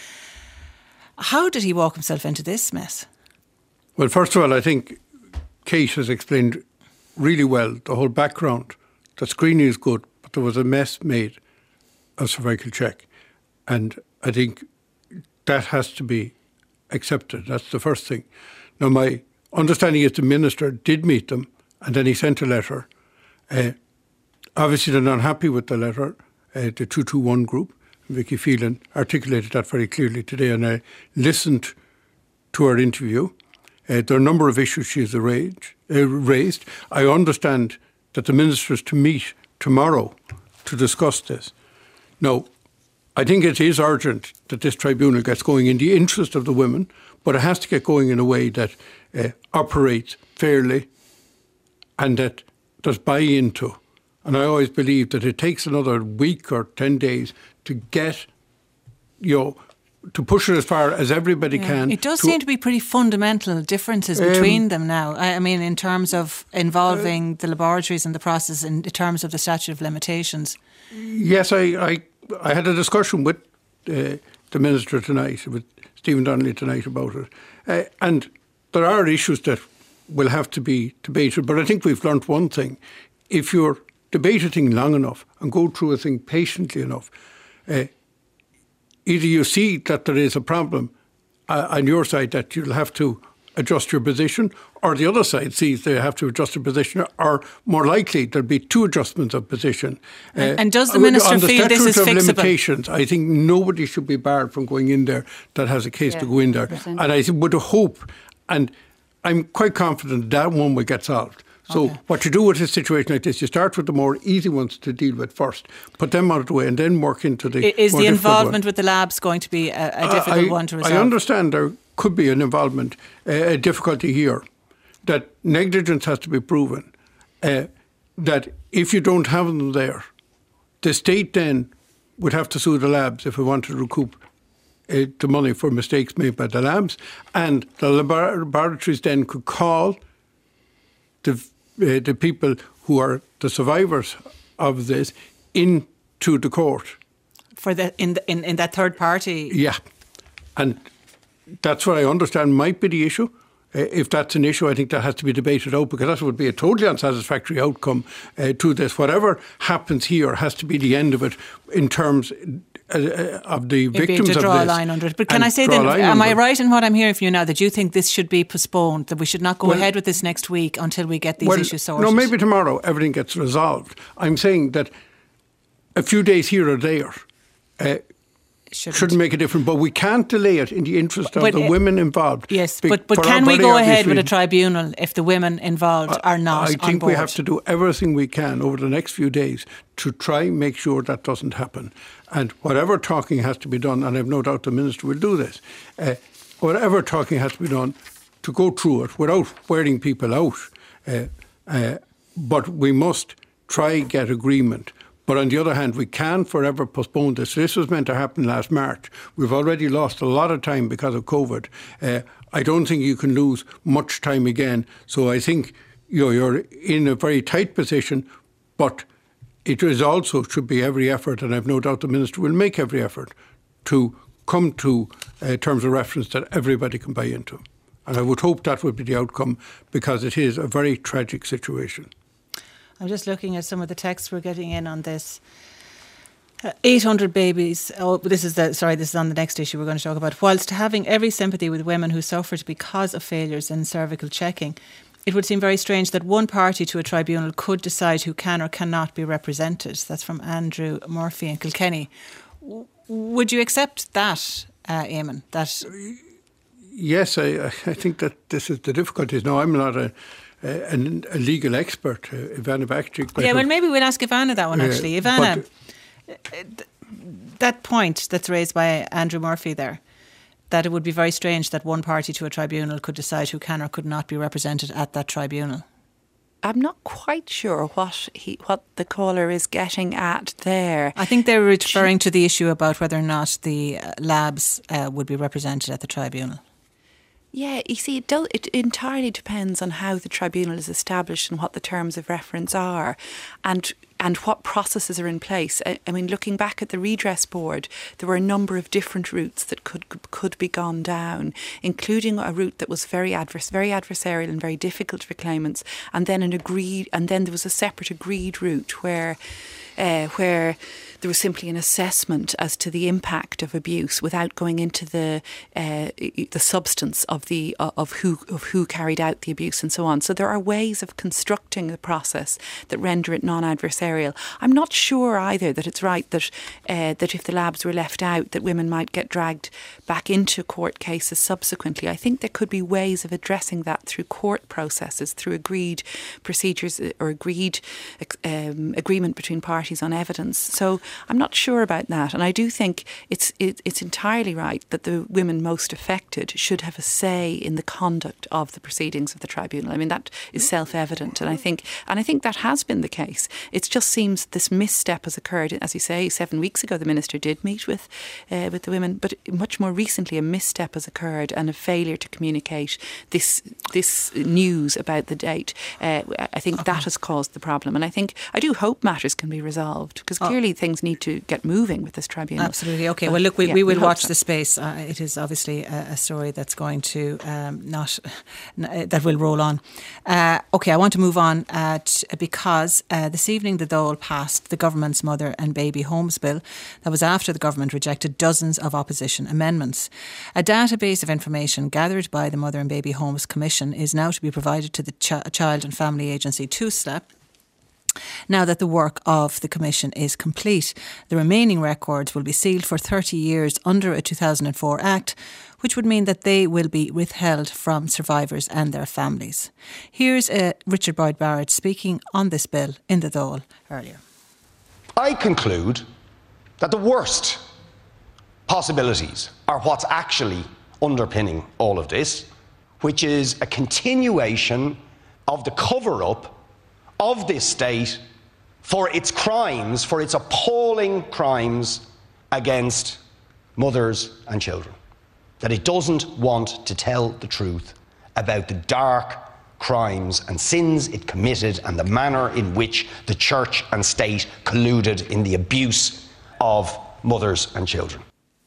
How did he walk himself into this mess? Well, first of all, I think Kate has explained really well the whole background. The screening is good, but there was a mess made of cervical check. And I think that has to be accepted. That's the first thing. Now, my understanding is the Minister did meet them and then he sent a letter. Obviously, they're not happy with the letter, the 221 group. Vicky Phelan articulated that very clearly today, and I listened to her interview. There are a number of issues she has raised. I understand that the Minister is to meet tomorrow to discuss this. Now, I think it is urgent that this tribunal gets going in the interest of the women, but it has to get going in a way that operates fairly and that there's buy-in to. And I always believe that it takes another week or 10 days to get, to push it as far as everybody can. It does seem to be pretty fundamental differences between them now. I mean, in terms of involving the laboratories in the process, in terms of the statute of limitations. Yes, I had a discussion with the Minister tonight, with Stephen Donnelly tonight about it. And there are issues that will have to be debated, but I think we've learnt one thing. If you're debate a thing long enough and go through a thing patiently enough, either you see that there is a problem on your side that you'll have to adjust your position, or the other side sees they have to adjust their position, or more likely there'll be 2 adjustments of position. And does the Minister feel this is fixable? Limitations, I think nobody should be barred from going in there that has a case to go in there. 100%. And I would hope, and I'm quite confident that one will get solved. So what you do with a situation like this, you start with the more easy ones to deal with first, put them out of the way, and then work into the Is the involvement with the labs going to be a difficult one to resolve? I understand there could be an involvement, a difficulty here, that negligence has to be proven, that if you don't have them there, the state then would have to sue the labs if it wanted to recoup the money for mistakes made by the labs, and the laboratories then could call the people who are the survivors of this into the court for in that third party. Yeah, and that's what I understand might be the issue. If that's an issue, I think that has to be debated out, because that would be a totally unsatisfactory outcome to this. Whatever happens here has to be the end of it in terms of the victims of this. To draw a line under it. But can I say then, am I right in what I'm hearing from you now, that you think this should be postponed, that we should not go ahead with this next week until we get these issues sorted? No, maybe tomorrow everything gets resolved. I'm saying that a few days here or there shouldn't make a difference, but we can't delay it in the interest of the women involved. Yes, but can we go ahead with a tribunal if the women involved are not on board? I think we have to do everything we can over the next few days to try and make sure that doesn't happen. And whatever talking has to be done, and I have no doubt the Minister will do this, whatever talking has to be done to go through it without wearing people out. But we must try and get agreement. But on the other hand, we can't forever postpone this. This was meant to happen last March. We've already lost a lot of time because of COVID. I don't think you can lose much time again. So I think you're in a very tight position, but it is also should be every effort, and I've no doubt the Minister will make every effort to come to terms of reference that everybody can buy into. And I would hope that would be the outcome, because it is a very tragic situation. I'm just looking at some of the texts we're getting in on this. 800 babies. This is on the next issue we're going to talk about. Whilst having every sympathy with women who suffered because of failures in cervical checking, it would seem very strange that one party to a tribunal could decide who can or cannot be represented. That's from Andrew Murphy in Kilkenny. Would you accept that, Eamon? Yes, I think that this is the difficulties. Now, I'm not a legal expert, Ivana Bacik. Yeah, well, maybe we'll ask Ivana that one, actually. Ivana, that point that's raised by Andrew Murphy there, that it would be very strange that one party to a tribunal could decide who can or could not be represented at that tribunal. I'm not quite sure what the caller is getting at there. I think they were referring to the issue about whether or not the labs would be represented at the tribunal. Yeah, you see, it entirely depends on how the tribunal is established and what the terms of reference are, and what processes are in place. I mean, looking back at the redress board, there were a number of different routes that could be gone down, including a route that was very adversarial and very difficult for claimants, and then there was a separate agreed route where there was simply an assessment as to the impact of abuse without going into the substance of who carried out the abuse and so on. So there are ways of constructing the process that render it non-adversarial. I'm not sure either that it's right that if the labs were left out, that women might get dragged back into court cases subsequently. I think there could be ways of addressing that through court processes, through agreed procedures or agreed agreement between parties on evidence. So I'm not sure about that, and I do think it's entirely right that the women most affected should have a say in the conduct of the proceedings of the tribunal. I mean, that is self-evident, and I think that has been the case. It just seems this misstep has occurred. As you say, 7 weeks ago the Minister did meet with the women, but much more recently a misstep has occurred and a failure to communicate this news about the date. I think that has caused the problem, and I do hope matters can be resolved, because clearly things things need to get moving with this tribunal. Absolutely. Okay. Well, look, we will watch the space. It is obviously a story that's going to that will roll on. Okay, I want to move on because this evening the Dáil passed the government's Mother and Baby Homes Bill. That was after the government rejected dozens of opposition amendments. A database of information gathered by the Mother and Baby Homes Commission is now to be provided to the Child and Family Agency, TUSLA, now that the work of the Commission is complete. The remaining records will be sealed for 30 years under a 2004 Act, which would mean that they will be withheld from survivors and their families. Here's Richard Boyd Barrett speaking on this bill in the Dáil earlier. I conclude that the worst possibilities are what's actually underpinning all of this, which is a continuation of the cover-up of this state for its crimes, for its appalling crimes against mothers and children. That it doesn't want to tell the truth about the dark crimes and sins it committed and the manner in which the church and state colluded in the abuse of mothers and children.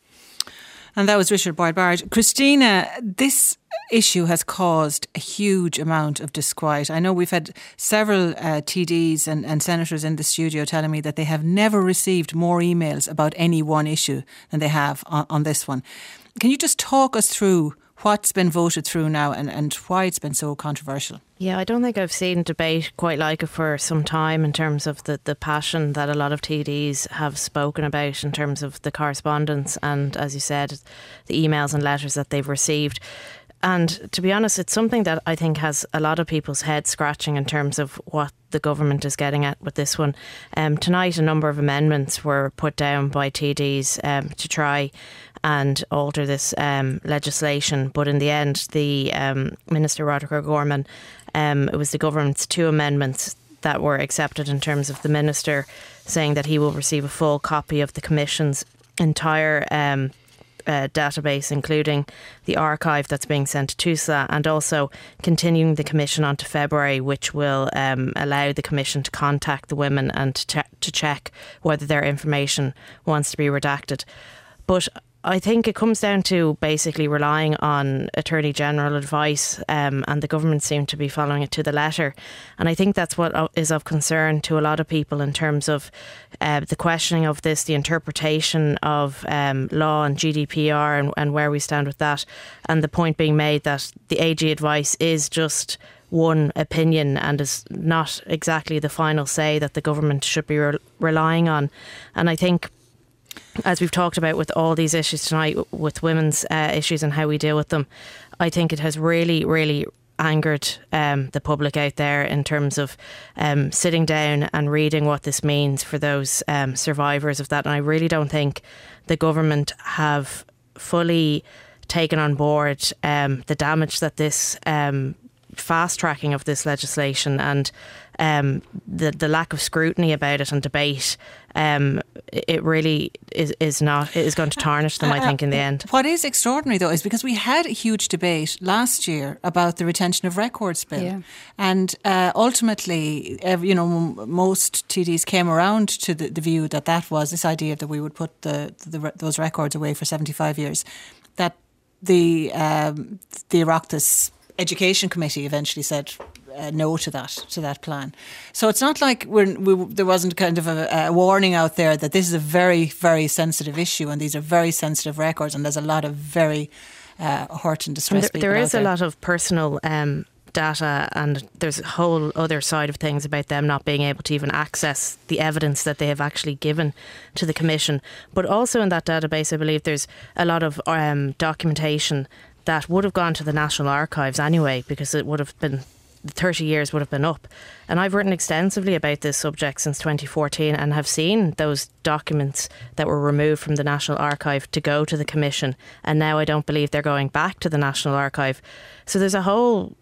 And that was Richard Boyd Barrett. Christina, this issue has caused a huge amount of disquiet. I know we've had several TDs and senators in the studio telling me that they have never received more emails about any one issue than they have on this one. Can you just talk us through what's been voted through now and why it's been so controversial? Yeah, I don't think I've seen debate quite like it for some time in terms of the passion that a lot of TDs have spoken about in terms of the correspondence and, as you said, the emails and letters that they've received. And to be honest, it's something that I think has a lot of people's heads scratching in terms of what the government is getting at with this one. Tonight, a number of amendments were put down by TDs to try and alter this legislation. But in the end, the Minister Roderick O'Gorman, it was the government's two amendments that were accepted in terms of the Minister saying that he will receive a full copy of the Commission's entire database, including the archive that's being sent to TUSLA, and also continuing the Commission on to February, which will allow the Commission to contact the women and to check whether their information wants to be redacted. But I think it comes down to basically relying on Attorney General advice, and the government seem to be following it to the letter. And I think that's what is of concern to a lot of people in terms of the questioning of this, the interpretation of law and GDPR and where we stand with that. And the point being made that the AG advice is just one opinion and is not exactly the final say that the government should be relying on. And I think, as we've talked about with all these issues tonight, with women's issues and how we deal with them, I think it has really, really angered the public out there in terms of sitting down and reading what this means for those survivors of that. And I really don't think the government have fully taken on board the damage that this fast tracking of this legislation and the lack of scrutiny about it and debate, it really is going to tarnish them, I think, in the end. What is extraordinary, though, is because we had a huge debate last year about the Retention of Records Bill, and ultimately, most TDs came around to the view that was this idea that we would put those records away for 75 years, that the Oireachtas Education Committee eventually said no to that plan. So it's not like there wasn't kind of a warning out there that this is a very, very sensitive issue and these are very sensitive records and there's a lot of very hurt and distressed people. There is a lot of personal data, and there's a whole other side of things about them not being able to even access the evidence that they have actually given to the Commission. But also in that database, I believe there's a lot of documentation that would have gone to the National Archives anyway, because it would have been 30 years would have been up. And I've written extensively about this subject since 2014 and have seen those documents that were removed from the National Archive to go to the Commission. And now I don't believe they're going back to the National Archive. So there's a whole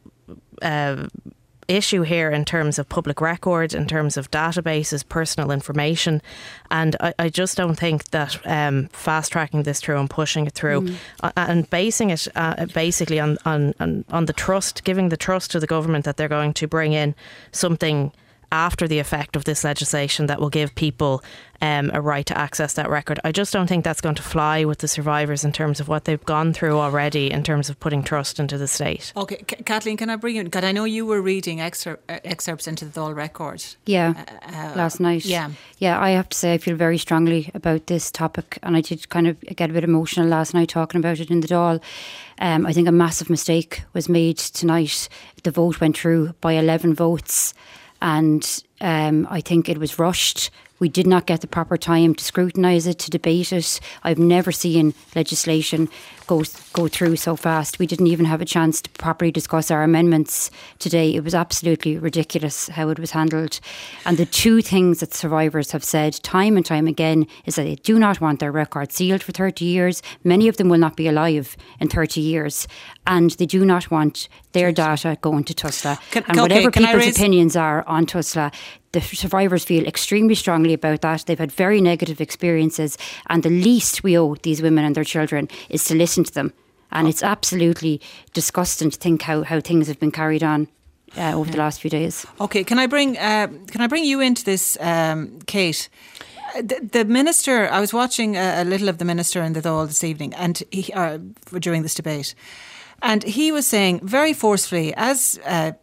issue here in terms of public records, in terms of databases, personal information. And I just don't think that fast tracking this through and pushing it through and basing it basically on the trust, giving the trust to the government that they're going to bring in something after the effect of this legislation that will give people a right to access that record. I just don't think that's going to fly with the survivors in terms of what they've gone through already in terms of putting trust into the state. Okay, Kathleen, can I bring you in? God, I know you were reading excerpts into the Dáil record. Yeah, last night. Yeah, I have to say I feel very strongly about this topic, and I did kind of get a bit emotional last night talking about it in the Dáil. I think a massive mistake was made tonight. The vote went through by 11 votes, and I think it was rushed. We did not get the proper time to scrutinise it, to debate it. I've never seen legislation go through so fast. We didn't even have a chance to properly discuss our amendments today. It was absolutely ridiculous how it was handled. And the two things that survivors have said time and time again is that they do not want their record sealed for 30 years. Many of them will not be alive in 30 years. And they do not want their data going to TUSLA. Whatever people's opinions are on TUSLA, the survivors feel extremely strongly about that. They've had very negative experiences, and the least we owe these women and their children is to listen to them. And it's absolutely disgusting to think how things have been carried on over the last few days. Okay, can I bring you into this, Kate? The minister, I was watching a little of the minister in the Dáil this evening, and during this debate, and he was saying very forcefully, as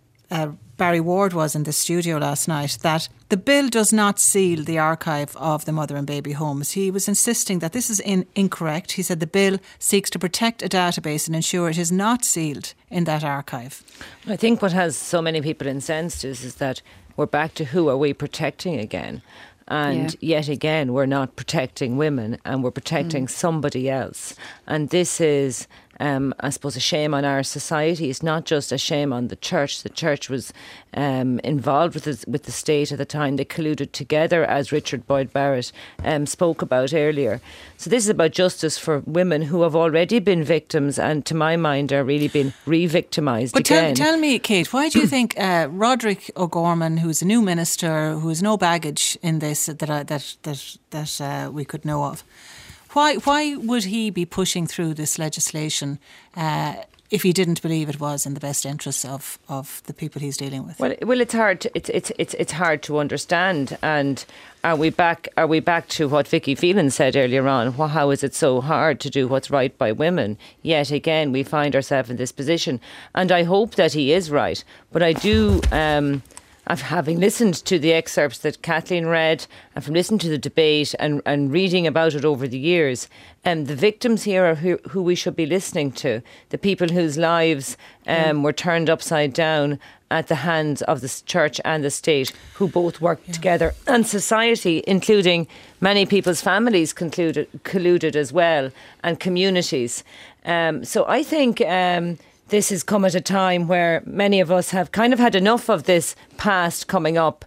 Barry Ward was in the studio last night, that the bill does not seal the archive of the mother and baby homes. He was insisting that this is incorrect. He said the bill seeks to protect a database and ensure it is not sealed in that archive. I think what has so many people incensed is that we're back to who are we protecting again? And yet again, we're not protecting women, and we're protecting somebody else. And this is, I suppose, a shame on our society. It's not just a shame on the church. The church was involved with the state at the time. They colluded together, as Richard Boyd Barrett spoke about earlier. So this is about justice for women who have already been victims, and to my mind are really being re-victimised again. But tell me, Kate, why do you think Roderick O'Gorman, who's a new minister, who has no baggage in this that we could know of, why would he be pushing through this legislation if he didn't believe it was in the best interests of the people he's dealing with? Well, it's hard. It's hard to understand. And are we back to what Vicky Phelan said earlier on? Well, how is it so hard to do what's right by women? Yet again, we find ourselves in this position. And I hope that he is right. But I do. Having listened to the excerpts that Kathleen read, and from listening to the debate and reading about it over the years, the victims here are who we should be listening to, the people whose lives were turned upside down at the hands of the church and the state, who both worked together, and society, including many people's families, colluded as well, and communities. So I think this has come at a time where many of us have kind of had enough of this past coming up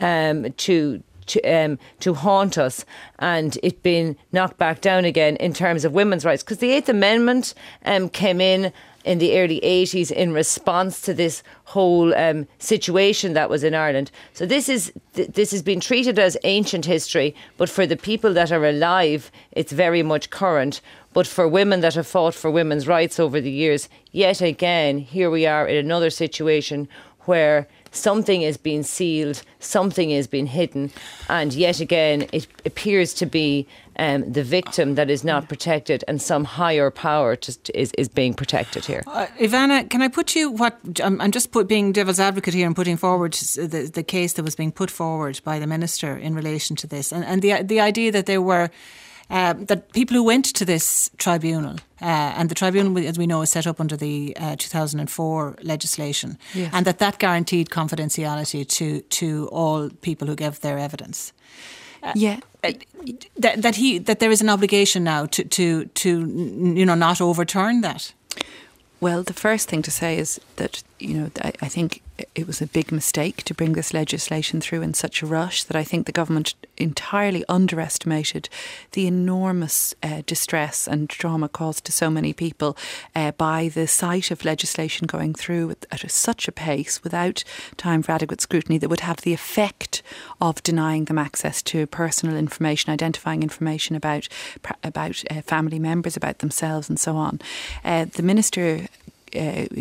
to haunt us, and it being knocked back down again in terms of women's rights. Because the Eighth Amendment came in the early 80s in response to this whole situation that was in Ireland. So this has been treated as ancient history, but for the people that are alive, it's very much current. But for women that have fought for women's rights over the years, yet again, here we are in another situation where something is being sealed, something is being hidden, and yet again, it appears to be the victim that is not protected, and some higher power is being protected here. Ivana, can I put you I'm just being devil's advocate here and putting forward the case that was being put forward by the minister in relation to this, and the idea that there were that people who went to this tribunal, and the tribunal, as we know, is set up under the 2004 legislation, and that guaranteed confidentiality to all people who gave their evidence. That there is an obligation now to not overturn that. Well, the first thing to say is that, I think it was a big mistake to bring this legislation through in such a rush, that I think the government entirely underestimated the enormous distress and trauma caused to so many people by the sight of legislation going through at such a pace without time for adequate scrutiny that would have the effect of denying them access to personal information, identifying information about family members, about themselves and so on. The Minister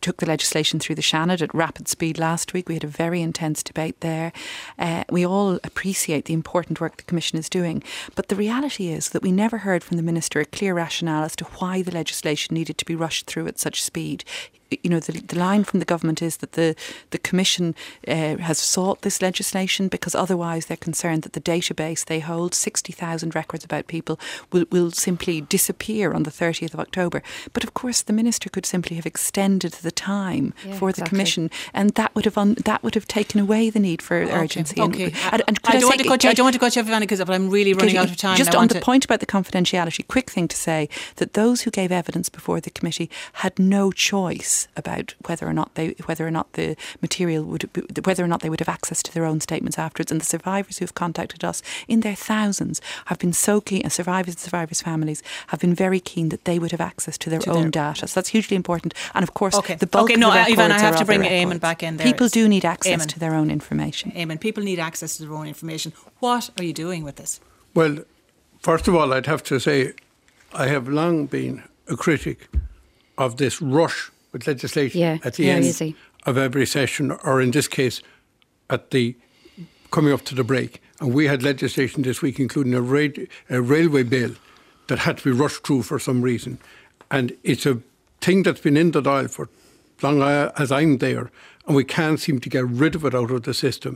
took the legislation through the Seanad at rapid speed last week. We had a very intense debate there. We all appreciate the important work the Commission is doing. But the reality is that we never heard from the Minister a clear rationale as to why the legislation needed to be rushed through at such speed. You know, the line from the government is that the Commission has sought this legislation because otherwise they're concerned that the database they hold, 60,000 records about people, will simply disappear on the 30th of October. But of course the Minister could simply have extended the time for the Commission, and that would have taken away the need for urgency. Okay. And I don't want to cut you off, Ivana, because I'm really running out of time. Just on the point about the confidentiality, quick thing to say that those who gave evidence before the committee had no choice about whether or not the material whether or not they would have access to their own statements afterwards. And the survivors who have contacted us in their thousands have been so keen, and survivors' families have been very keen that they would have access to their own data. So that's hugely important. And of course, the bulk of the records Ivan, I have to bring Eamon back in there. People do need access to their own information. Eamon, people need access to their own information. What are you doing with this? Well, first of all, I'd have to say I have long been a critic of this rush with legislation at the end of every session, or in this case, at the coming up to the break. And we had legislation this week, including a railway bill that had to be rushed through for some reason. And it's a thing that's been in the dial for as long as I'm there, and we can't seem to get rid of it out of the system.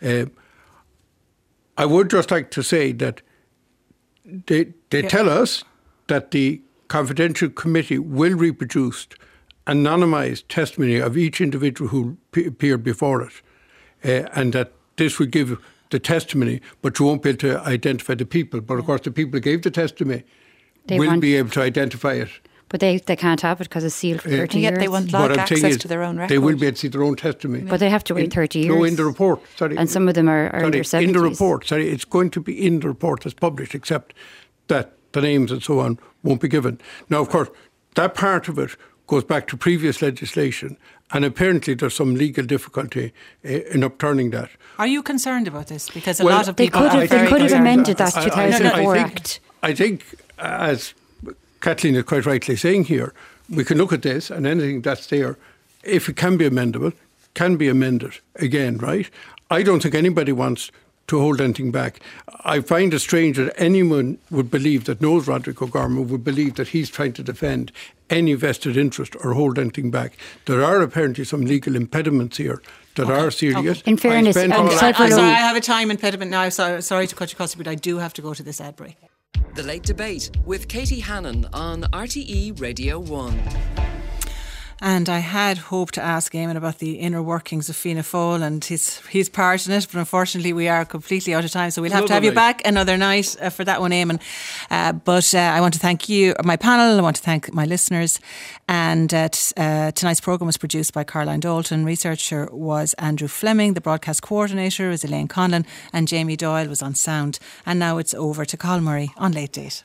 I would just like to say that they tell us that the confidential committee will reproduce anonymised testimony of each individual who appeared before it, and that this would give the testimony, but you won't be able to identify the people. But of course, the people who gave the testimony will be able to identify it. But they can't have it because it's sealed for 30 years. Yet they want access to their own records. They will be able to see their own testimony. But they have to wait 30 years. No, in the report. Sorry. And some of them are in their 70s. In the report. Sorry, it's going to be in the report that's published, except that the names and so on won't be given. Now, of course, that part of it goes back to previous legislation, and apparently there's some legal difficulty in upturning that. Are you concerned about this? Because a lot of people they could have amended that 2004 Act. I think, as Kathleen is quite rightly saying here, we can look at this, and anything that's there, if it can be amendable, can be amended again, right? I don't think anybody wants to hold anything back. I find it strange that anyone would believe, that knows Roderick O'Gorman, would believe that he's trying to defend any vested interest or hold anything back. There are apparently some legal impediments here that are serious. In fairness, I have a time impediment now. Sorry to cut you across, but I do have to go to this ad break. The Late Debate with Katie Hannon on RTE Radio 1. And I had hoped to ask Eamon about the inner workings of Fianna Fáil and his part in it, but unfortunately we are completely out of time, so we'll have to have you back another night for that one, Eamon. But I want to thank you, my panel. I want to thank my listeners. And tonight's programme was produced by Caroline Dalton. Researcher was Andrew Fleming. The broadcast coordinator was Elaine Conlon, and Jamie Doyle was on sound. And now it's over to Colin Murray on Late Date.